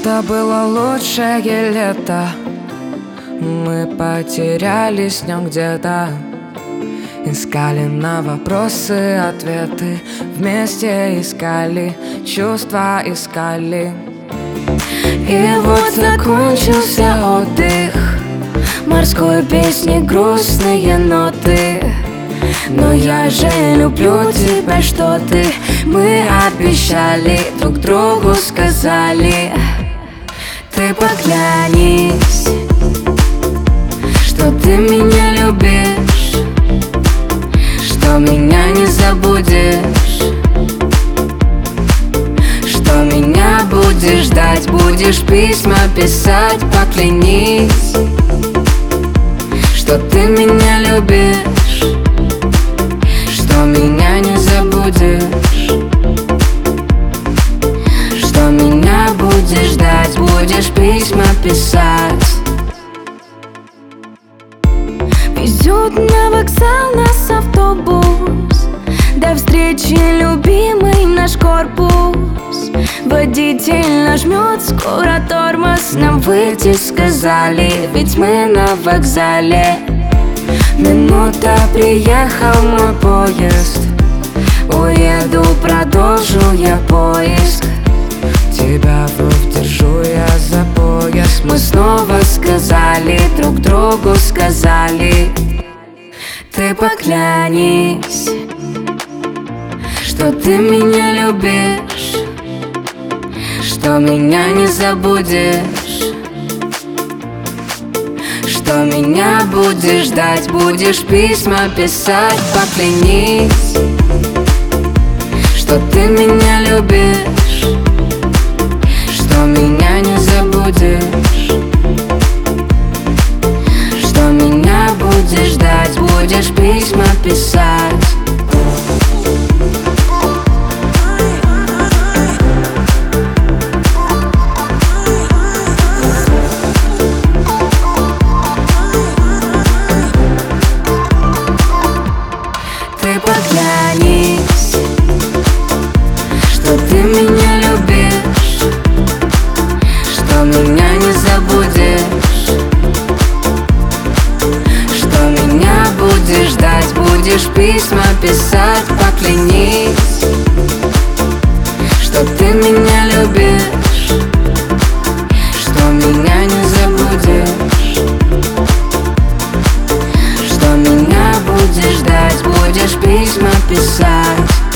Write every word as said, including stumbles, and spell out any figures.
Это было лучшее лето. Мы потерялись в нем где-то, искали на вопросы ответы, вместе искали, чувства искали. И вот закончился отдых, морской песни, грустные ноты. Но я же люблю тебя, что ты. Мы обещали, друг другу сказали. Ты поглянись, что ты меня любишь, что меня не забудешь, что меня будешь ждать, будешь письма писать. Поклянись, что ты меня любишь, что меня не забудешь, что меня будешь ждать, будешь письма писать. Везет на вокзал нас автобус, до встречи, любимый наш корпус. Водитель нажмет скоро тормоз, нам выйти сказали, ведь мы на вокзале. Минута, приехал мой поезд, уеду, продолжу я поиск. Тебя вновь держу я за пояс. Мы снова сказали, друг другу сказали. Ты поклянись, что ты меня любишь, что меня не забудешь, что меня будешь ждать, будешь письма писать. Поклянись, что ты меня любишь, что меня не забудешь, что меня будешь ждать, будешь письма писать. Ты поглянись, что ты меня любишь, что меня не забудешь, что меня будешь ждать, будешь письма писать. Поклянись, что ты меня любишь, что меня не забудешь, что меня будешь ждать, будешь письма писать.